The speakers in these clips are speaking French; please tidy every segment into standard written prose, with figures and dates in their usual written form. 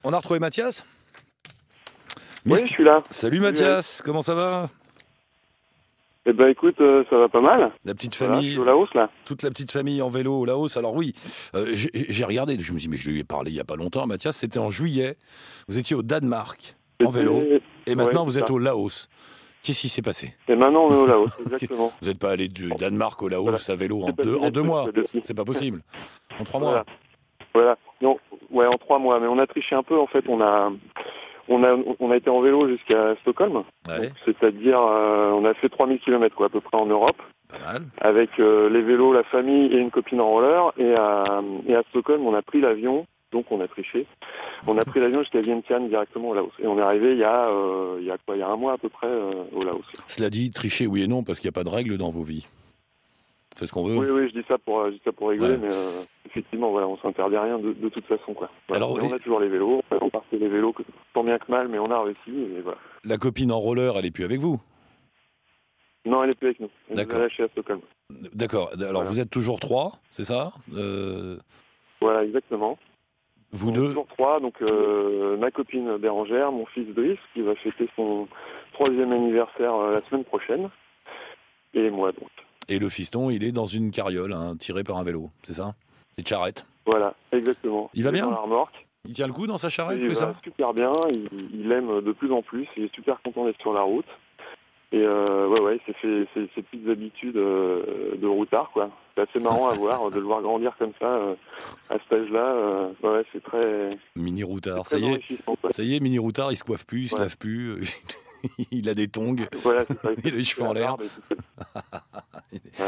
On a retrouvé Mathias ? Oui, je suis là. Salut Mathias, comment ça va ? Eh ben écoute, ça va pas mal. La petite Voilà, je famille, suis au Laos là. toute la petite famille en vélo au Laos. Alors oui, j'ai regardé, je me dis mais je lui ai parlé il y a pas longtemps, Mathias, c'était en juillet. Vous étiez au Danemark en vélo et maintenant vous c'est êtes ça. au Laos. Qu'est-ce qui s'est passé ? Et maintenant on est au Laos, exactement. Vous n'êtes pas allé du Danemark au Laos Voilà. à vélo C'est pas en fini, deux mois, c'est dessus. c'est pas possible. En 3 mois. Voilà. Voilà. Non, ouais, en 3 mois, mais on a triché un peu en fait. On a été en vélo jusqu'à Stockholm. Ouais. Donc, c'est-à-dire, on a fait 3000 km quoi, à peu près en Europe, Pas mal. avec les vélos, la famille et une copine en roller. Et à Stockholm, on a pris l'avion. Donc on a triché. On a pris l'avion jusqu'à Vientiane directement au Laos. Et on est arrivé il y a 1 mois à peu près au Laos. Cela dit, tricher oui et non parce qu'il n'y a pas de règles dans vos vies. On fait ce qu'on veut. Oui, je dis ça pour rigoler, Ouais. mais effectivement, voilà, on s'interdit rien de toute façon, quoi. Voilà. Alors, Mais on a toujours les vélos, on partait les vélos tant bien que mal, mais on a réussi, et voilà. la copine en roller, elle est plus avec vous ? Non, elle est plus avec nous. Elle nous a D'accord. lâchés à Stockholm. D'accord. Alors Voilà. vous êtes toujours 3, c'est ça ? Voilà, exactement. Vous On est deux. toujours 3, donc ma copine Bérangère, mon fils Driss, qui va fêter son 3e anniversaire la semaine prochaine, et moi donc. Et le fiston, il est dans une carriole, hein, tiré par un vélo, c'est ça ? C'est une charrette. Voilà, exactement. Il va est bien dans la remorque. Il tient le coup dans sa charrette, Il que va ça ? super bien, il aime de plus en plus, il est super content d'être sur la route. Et ouais, il s'est fait ses petites habitudes de routard, quoi. C'est assez marrant à voir, de le voir grandir comme ça, à cet âge-là. Ouais, c'est très, Mini c'est routard, très enrichissant, quoi. ça y est, mini routard, il se coiffe plus, il se Ouais. lave plus, il a des tongs, Voilà, c'est ça. il a les cheveux en l'air. Ouais.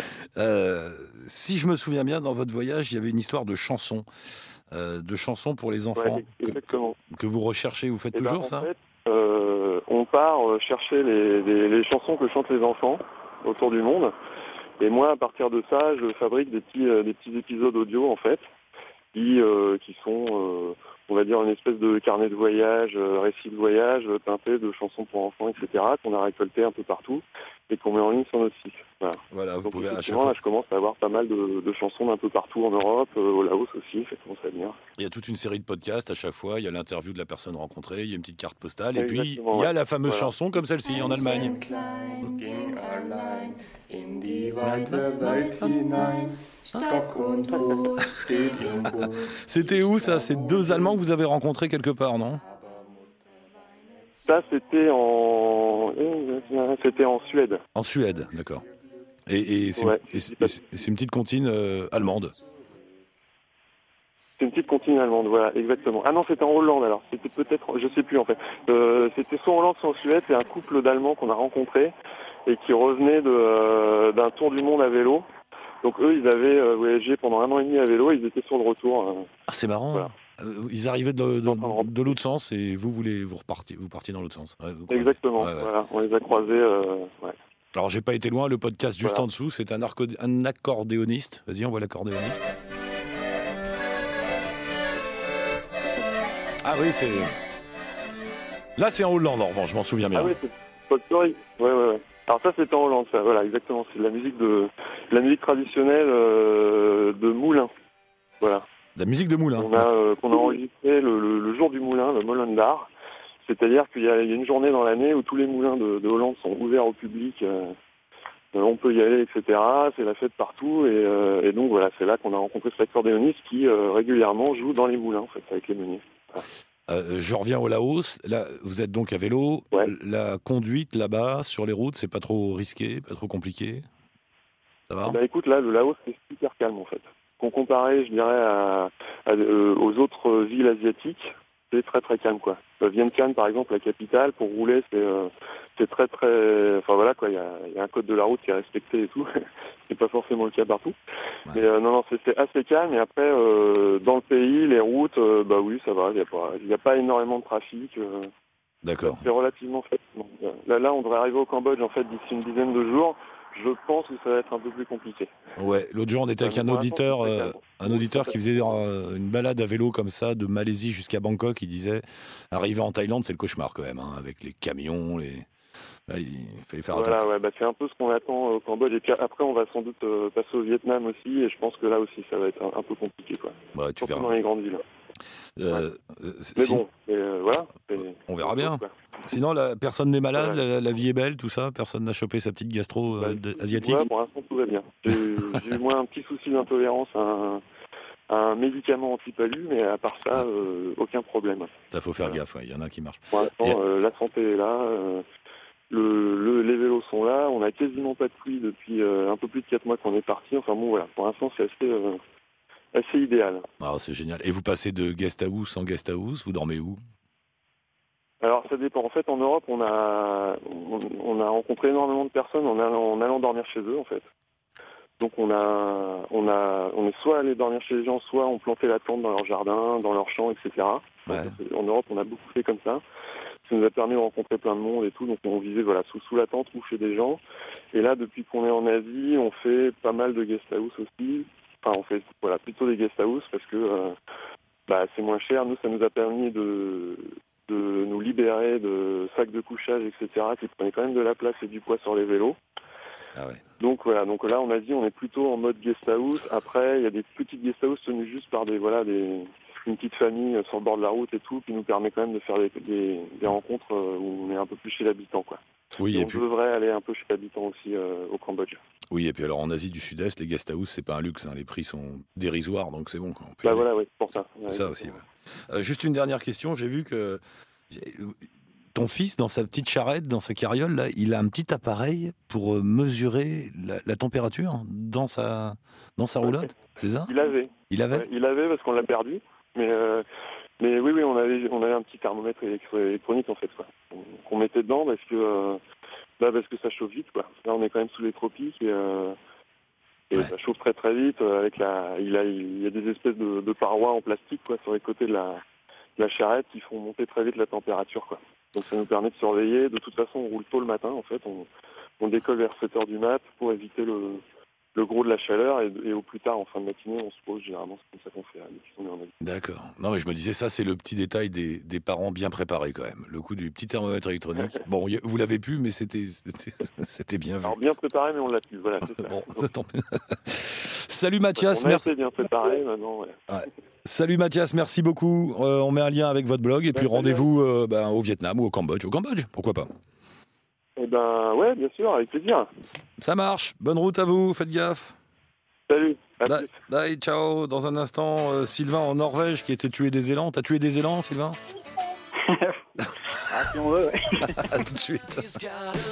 Si je me souviens bien, dans votre voyage, il y avait une histoire de chansons pour les enfants, Ouais, exactement. que vous recherchez, vous faites Et toujours en ça ? fait, on part chercher les chansons que chantent les enfants autour du monde. Et moi, à partir de ça, je fabrique des petits épisodes audio, en fait, qui sont, on va dire, une espèce de carnet de voyage, récit de voyage, teinté de chansons pour enfants, etc., qu'on a récolté un peu partout et qu'on met en ligne sur notre site. Voilà, vous Donc pouvez à chaque effectivement, fois. là, je commence à avoir pas mal de chansons d'un peu partout en Europe, au Laos aussi, ça commence à venir. Il y a toute une série de podcasts à chaque fois, il y a l'interview de la personne rencontrée, il y a une petite carte postale, et puis Exactement, il y a ouais. la fameuse Voilà. chanson comme celle-ci en Allemagne. Ging allein in die weite Welt hinein. Stock und Hut steht im Bus. C'était où ça ? C'est 2 Allemands que vous avez rencontrés quelque part, non ? Ça, c'était en Suède. En Suède, d'accord. Et c'est Ouais. c'est une petite comptine allemande. C'est une petite comptine allemande, voilà, exactement. Ah non, c'était en Hollande alors. C'était peut-être, je sais plus en fait. C'était soit en Hollande, soit en Suède. C'est un couple d'Allemands qu'on a rencontré et qui revenait d'un tour du monde à vélo. Donc eux, ils avaient voyagé pendant 1 an et demi à vélo. Ils étaient sur le retour. Ah, c'est marrant. Voilà. Ils arrivaient En train de rentrer. de l'autre sens et vous partiez dans l'autre sens. Ouais, vous croisez. Exactement. Ouais, ouais. Voilà, on les a croisés. Ouais. Alors j'ai pas été loin, le podcast juste Voilà. en dessous, c'est un accordéoniste. Vas-y, on voit l'accordéoniste. Ah oui, c'est... Là c'est en Hollande en revanche, je m'en souviens bien. Ah oui, c'est folklorique. Ouais. Alors ça, c'était en Hollande, ça. Voilà, exactement. C'est de la musique traditionnelle de moulin. Voilà. La musique de moulin. Qu'on a enregistré le jour du moulin, le Molendar. C'est-à-dire qu'il y a une journée dans l'année où tous les moulins de Hollande sont ouverts au public. On peut y aller, etc. C'est la fête partout. Et donc voilà, c'est là qu'on a rencontré cet accordéoniste qui régulièrement joue dans les moulins, en fait, avec les meuniers. Voilà. Je reviens au Laos. Là, vous êtes donc à vélo. Ouais. La conduite là-bas, sur les routes, c'est pas trop risqué, pas trop compliqué ? Ça va ? Bah écoute, là, le Laos, c'est super calme, en fait. Comparé, je dirais, aux autres villes asiatiques, c'est très très calme, quoi. Vientiane, par exemple, la capitale, pour rouler, c'est très très... Enfin voilà, quoi, il y a un code de la route qui est respecté et tout. C'est pas forcément le cas partout. Ouais. Mais non, c'est assez calme. Et après, dans le pays, les routes, bah oui, ça va. Il n'y a pas énormément de trafic. D'accord. C'est relativement facile. Là, on devrait arriver au Cambodge, en fait, d'ici une dizaine de jours. Je pense que ça va être un peu plus compliqué. Ouais, l'autre jour on était avec un auditeur qui faisait une balade à vélo comme ça de Malaisie jusqu'à Bangkok. Il disait, arriver en Thaïlande c'est le cauchemar quand même, hein, avec les camions, Là, il fallait faire attention. Voilà, ouais, bah c'est un peu ce qu'on attend au Cambodge. Et puis après, on va sans doute passer au Vietnam aussi. Et je pense que là aussi, ça va être un peu compliqué, quoi. Ouais, tu Surtout verras. dans les grandes villes. Mais bon, voilà. On verra bien. Quoi. Sinon, personne n'est malade, la vie est belle, tout ça. Personne n'a chopé sa petite gastro asiatique. Ouais, pour l'instant, tout va bien. J'ai eu moins un petit souci d'intolérance à un médicament anti-palu, mais à part ça, aucun problème. Ça faut faire gaffe, il y en a qui marchent. Pour l'instant, la santé est là, les vélos sont là, on n'a quasiment pas de pluie depuis un peu plus de 4 mois qu'on est parti. Enfin bon, voilà, pour l'instant, c'est assez idéal. Ah, c'est génial. Et vous passez de guest house en guest house, vous dormez où ? Alors ça dépend. En fait, en Europe, on a rencontré énormément de personnes en allant dormir chez eux, en fait. Donc on est soit allé dormir chez les gens, soit on plantait la tente dans leur jardin, dans leur champ, etc. Ouais. Donc, en Europe, on a beaucoup fait comme ça. Ça nous a permis de rencontrer plein de monde et tout. Donc on vivait sous la tente ou chez des gens. Et là, depuis qu'on est en Asie, on fait pas mal de guest house aussi. Enfin, on fait plutôt des guest house parce que c'est moins cher. Nous, ça nous a permis de nous libérer de sacs de couchage, etc., qui prenaient quand même de la place et du poids sur les vélos. Ah ouais. Donc voilà, donc là on a dit on est plutôt en mode guest house. Après il y a des petites guest house tenues juste par une petite famille sur le bord de la route et tout, qui nous permet quand même de faire des rencontres où on est un peu plus chez l'habitant, quoi. Oui, et puis devrait aller un peu chez l'habitant aussi au Cambodge. Oui, et puis alors en Asie du Sud-Est, les guest house, c'est pas un luxe, les prix sont dérisoires, donc c'est bon. On peut voilà, oui, pour ça. C'est ça aussi. Ouais. Juste une dernière question, j'ai vu que ton fils, dans sa petite charrette, dans sa carriole, là, il a un petit appareil pour mesurer la température dans sa roulotte, c'est ça ? Il avait. Ouais, il avait parce qu'on l'a perdu, mais oui, on avait un petit thermomètre électronique en fait, quoi, qu'on mettait dedans parce que ça chauffe vite, quoi. Là, on est quand même sous les tropiques et ça chauffe très très vite. Il y a des espèces de parois en plastique, quoi, sur les côtés de la charrette qui font monter très vite la température, quoi. Donc ça nous permet de surveiller. De toute façon, on roule tôt le matin, en fait. On décolle vers 7h du mat pour éviter le gros de la chaleur et au plus tard, en fin de matinée, on se pose. Généralement, c'est comme ça qu'on fait depuis qu'on est en Asie. D'accord. Non, mais je me disais, ça, c'est le petit détail des parents bien préparés, quand même. Le coup du petit thermomètre électronique. Bon, vous l'avez pu, mais c'était bien vu. Alors, bien préparé, mais on l'a pu. Voilà, c'est ça. Bon, tant pis. Salut Mathias, merci. On a été bien préparé, maintenant, ouais. Salut Mathias, merci beaucoup. On met un lien avec votre blog et puis rendez-vous au Vietnam ou au Cambodge. Au Cambodge, pourquoi pas ? Eh ben, ouais, bien sûr, avec plaisir. Ça marche. Bonne route à vous, faites gaffe. Salut. Bye, ciao. Dans un instant, Sylvain en Norvège qui était tué des élans. T'as tué des élans, Sylvain ? Si on veut, ouais. À tout de suite.